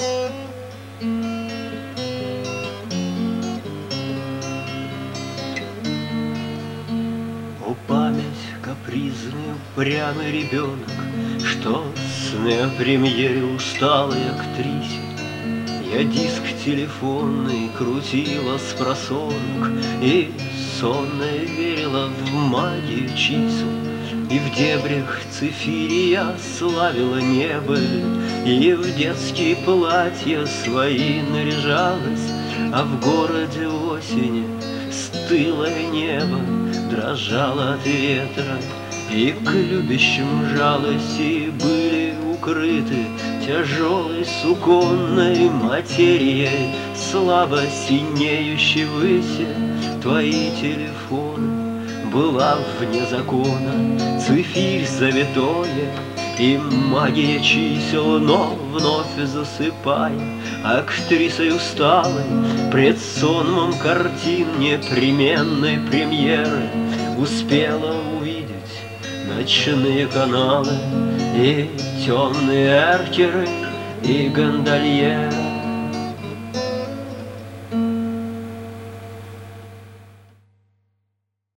О, память капризный, упрямый ребенок, что сны о премьере усталой актрисе. Я диск телефонный крутила спросонок и сонная верила в магию чисел. И в дебрях цифири я славила небо, и в детские платья свои наряжалась, а в городе осени стылое небо дрожало от ветра, и к любящим жалости были укрыты тяжелой суконной материей, слабо синеющей выси твои телефоны. Была вне закона цифирь завитое и магия чисел, но вновь засыпая, актрисой усталой пред сонмом картин непременной премьеры успела увидеть ночные каналы и темные эркеры и гондольеры.